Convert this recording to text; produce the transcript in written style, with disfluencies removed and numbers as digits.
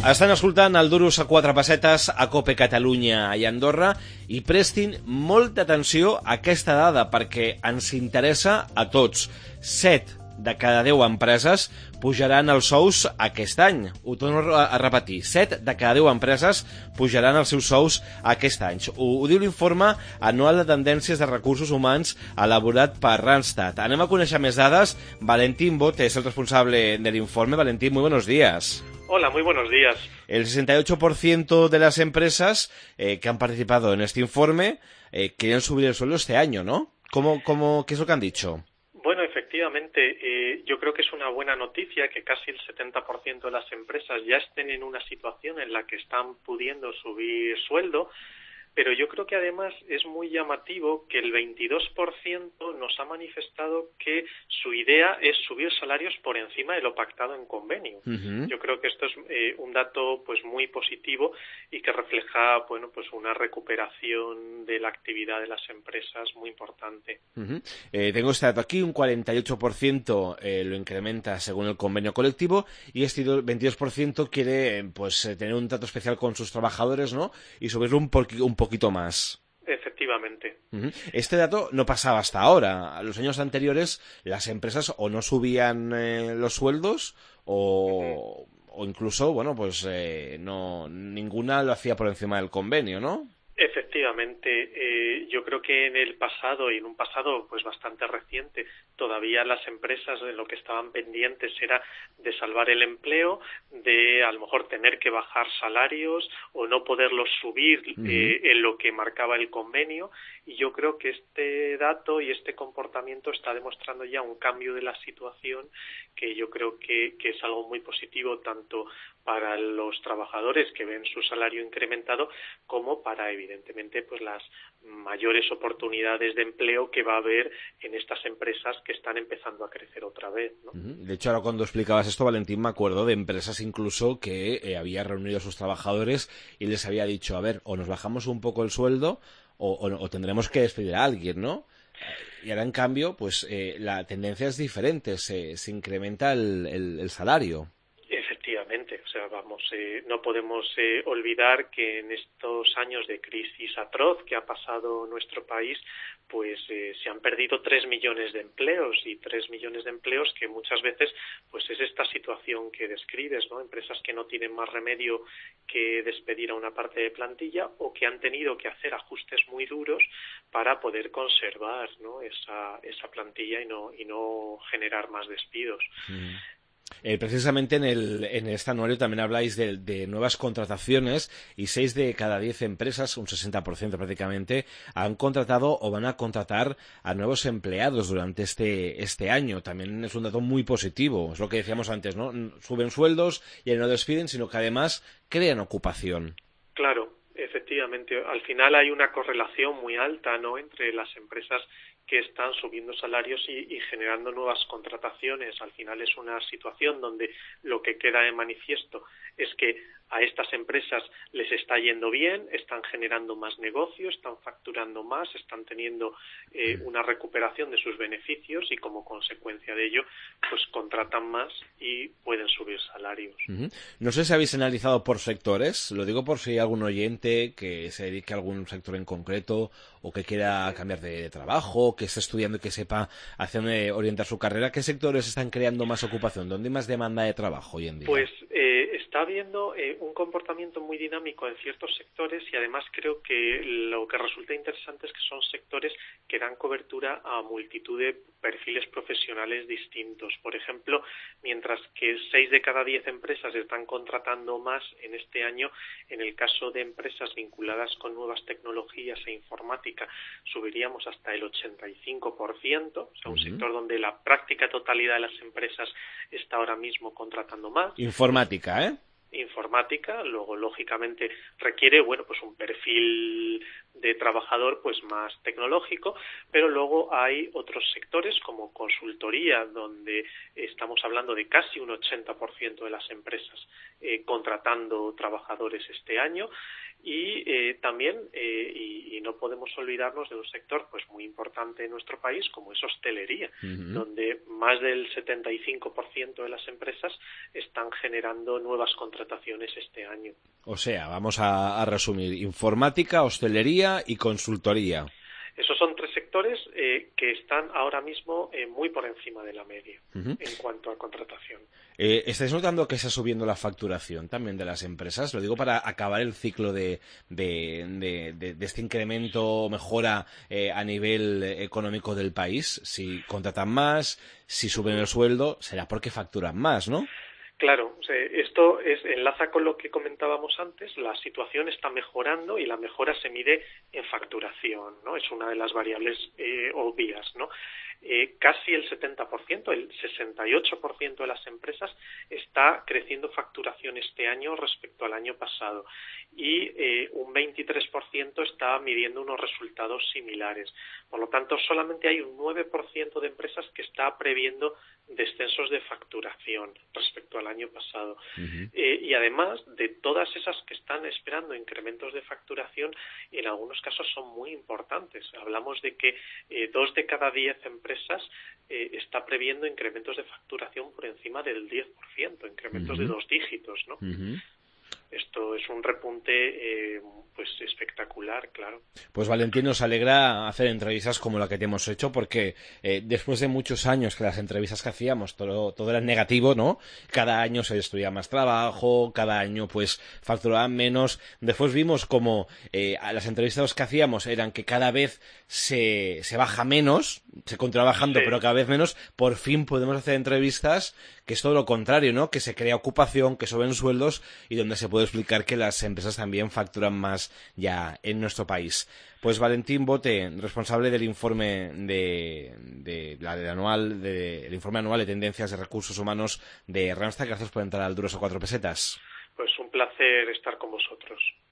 Estan escoltant el Duros a 4 pessetes a Cope Catalunya i Andorra i prestin molta atenció a aquesta dada perquè ens interessa a tots. 7 de cada 10 empreses pujaran els sous aquest any. Ho torno a repetir. 7 de cada 10 empreses pujaran els seus sous aquest any. Ho diu l'informe anual de tendències de recursos humans elaborat per Randstad. Anem a conèixer més dades. Valentín Bote és el responsable del informe. Valentín, muy buenos días. Hola, muy buenos días. El 68% de las empresas que han participado en este informe quieren subir el sueldo este año, ¿no? ¿Qué es lo que han dicho? Bueno, efectivamente, yo creo que es una buena noticia que casi el 70% de las empresas ya estén en una situación en la que están pudiendo subir sueldo, pero yo creo que además es muy llamativo que el 22% nos ha manifestado que su idea es subir salarios por encima de lo pactado en convenio. Yo creo que esto es un dato pues muy positivo y que refleja pues una recuperación de la actividad de las empresas muy importante. Tengo este dato aquí, un 48% lo incrementa según el convenio colectivo y este 22% quiere tener un trato especial con sus trabajadores, ¿no? Y subirlo un poquito más. Efectivamente. Este dato no pasaba hasta ahora. A los años anteriores las empresas o no subían los sueldos o incluso, no, ninguna lo hacía por encima del convenio, ¿no? Efectivamente, yo creo que en el pasado y en un pasado pues bastante reciente todavía las empresas de lo que estaban pendientes era de salvar el empleo, de a lo mejor tener que bajar salarios o no poderlos subir en lo que marcaba el convenio, y yo creo que este dato y este comportamiento está demostrando ya un cambio de la situación que yo creo que es algo muy positivo tanto para los trabajadores que ven su salario incrementado como para evidentemente pues las mayores oportunidades de empleo que va a haber en estas empresas que están empezando a crecer otra vez, ¿no? De hecho, ahora cuando explicabas esto, Valentín, me acuerdo de empresas incluso que había reunido a sus trabajadores y les había dicho, a ver, o nos bajamos un poco el sueldo o tendremos que despedir a alguien, ¿no? Y ahora, en cambio, la tendencia es diferente, se incrementa el salario. Efectivamente, o sea, no podemos olvidar que en estos años de crisis atroz que ha pasado nuestro país, pues se han perdido 3 millones de empleos, y 3 millones de empleos que muchas veces pues es esta situación que describes, ¿no? Empresas que no tienen más remedio que despedir a una parte de plantilla o que han tenido que hacer ajustes muy duros para poder conservar, ¿no? esa plantilla y no generar más despidos. Precisamente en este anuario también habláis de nuevas contrataciones y 6 de cada 10 empresas, un 60% prácticamente, han contratado o van a contratar a nuevos empleados durante este año. También es un dato muy positivo, es lo que decíamos antes, ¿no? Suben sueldos y no despiden, sino que además crean ocupación. Claro, efectivamente. Al final hay una correlación muy alta, ¿no?, entre las empresas que están subiendo salarios y generando nuevas contrataciones. Al final es una situación donde lo que queda de manifiesto es que a estas empresas les está yendo bien, están generando más negocio, están facturando más, están teniendo una recuperación de sus beneficios y como consecuencia de ello pues contratan más y pueden subir salarios. No sé si habéis analizado por sectores, lo digo por si hay algún oyente que se dedique a algún sector en concreto o que quiera cambiar de trabajo, que esté estudiando y que sepa hacia dónde orientar su carrera. ¿Qué sectores están creando más ocupación? ¿Dónde hay más demanda de trabajo hoy en día? Pues está habiendo un comportamiento muy dinámico en ciertos sectores, y además creo que lo que resulta interesante es que son sectores que dan cobertura a multitud de perfiles profesionales distintos. Por ejemplo, mientras que 6 de cada 10 empresas están contratando más en este año, en el caso de empresas vinculadas con nuevas tecnologías e informática subiríamos hasta el 85%, o sea, un sector donde la práctica totalidad de las empresas está ahora mismo contratando más. Informática, ¿eh? Informática, luego lógicamente requiere pues un perfil de trabajador pues más tecnológico, pero luego luego hay otros sectores como consultoría, donde estamos hablando de casi un 80% de las empresas contratando trabajadores este año. Y también, y no podemos olvidarnos de un sector pues muy importante en nuestro país, como es hostelería, donde más del 75% de las empresas están generando nuevas contrataciones este año. O sea, vamos a resumir: informática, hostelería y consultoría. Esos son tres sectores que están ahora mismo muy por encima de la media en cuanto a contratación. ¿Estáis notando que está subiendo la facturación también de las empresas? Lo digo para acabar el ciclo de este incremento, mejora a nivel económico del país. Si contratan más, si suben el sueldo, será porque facturan más, ¿no? Claro, esto enlaza con lo que comentábamos antes. La situación está mejorando y la mejora se mide en facturación, ¿no? Es una de las variables obvias, ¿no? Casi el 70%, el 68% de las empresas está creciendo facturación este año respecto al año pasado y un 23% está midiendo unos resultados similares. Por lo tanto, solamente hay un 9% de empresas que está previendo descensos de facturación respecto al año pasado. Y además, de todas esas que están esperando incrementos de facturación, en algunos casos son muy importantes. Hablamos de que 2 de cada 10 empresas está previendo incrementos de facturación por encima del 10%, incrementos de 2 dígitos, ¿no? Esto es un repunte pues espectacular, claro. Pues Valentín, nos alegra hacer entrevistas como la que te hemos hecho, porque después de muchos años que las entrevistas que hacíamos todo era negativo, ¿no? Cada año se destruía más trabajo, cada año pues facturaban menos. Después vimos como las entrevistas que hacíamos eran que cada vez se baja menos, se continúa bajando, pero cada vez menos. Por fin podemos hacer entrevistas que es todo lo contrario, ¿no? Que se crea ocupación, que suben sueldos y donde se puede explicar que las empresas también facturan más ya en nuestro país. Pues Valentín Bote, responsable del informe el informe anual de tendencias de recursos humanos de Randstad, gracias por entrar al Duros a 4 pesetas. Pues un placer estar con vosotros.